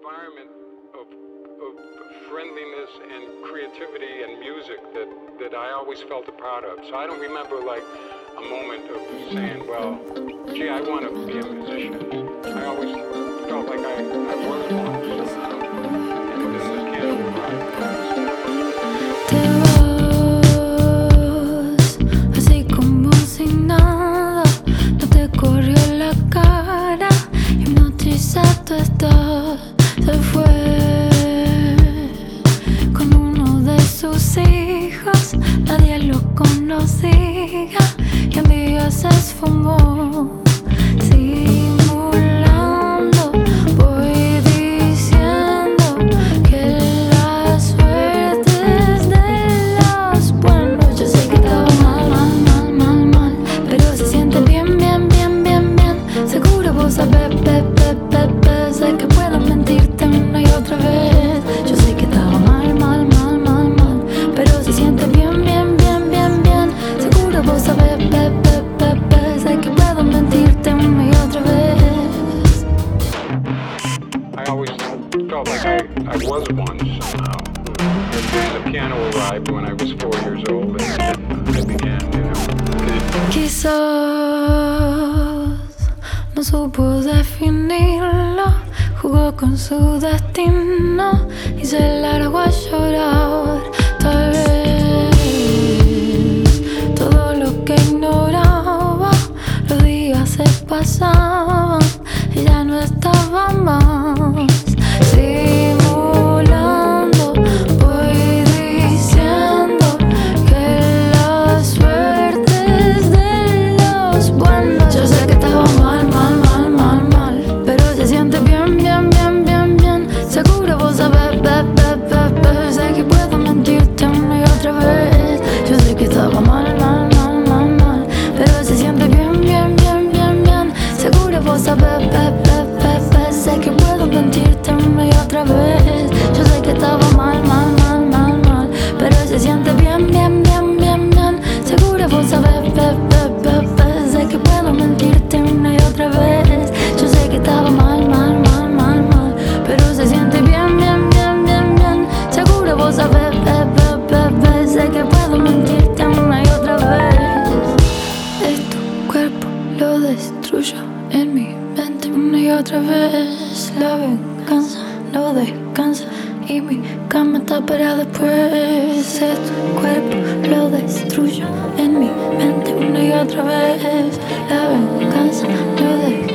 environment of friendliness and creativity and music that I always felt a part of. So I don't remember like a moment of saying, well, gee, I want to be a musician. I always felt like I was one somehow. And then the piano arrived. Te vas, así como sin nada, no te corrió la cara, hipnotizado estás, se fue con uno de sus hijos, nadie lo conocía y un día se esfumó. Simulando, voy diciendo que la suerte es de los buenos. Yo sé que estaba mal, pero se siente bien, bien, bien, bien, bien. Seguro vos sabés, sé que puedo mentirte una y otra vez. Yo sé que estaba mal, pero se siente bien, bien, bien, bien, bien. Seguro vos sabés, sé que puedo mentirte una y otra vez. I always felt like I was one somehow. And the piano arrived when I was 4 years old, and I began, Quizás no supo definirlo, jugó con su destino y se largó a llorar. Tal vez todo lo que ignoraba, los días se pasaban y ya no estaba más. Simulando, voy diciendo que la suerte es de los buenos. Yo sé que estaba mal, pero se siente bien, bien, bien, bien, bien. Seguro vos sabés, sé que puedo mentirte una y otra vez. Yo sé que estaba mal, pero se siente bien, bien, bien, bien, bien. Seguro vos sabés, sé que puedo mentirte una y otra vez. Yo sé que estaba mal, pero se siente bien, bien, bien, bien, bien. Seguro vos sabés, sé que puedo mentirte una y otra vez. Yo sé que estaba mal, pero se siente bien, bien, bien, bien, bien. Seguro vos sabés, sé que puedo mentirte una y otra vez. Es tu cuerpo, lo destruyo en mi mente una y otra vez. La venganza no descansa y mi cama está para después. Es tu cuerpo, lo destruyo en mi mente una y otra vez. La venganza no descansa.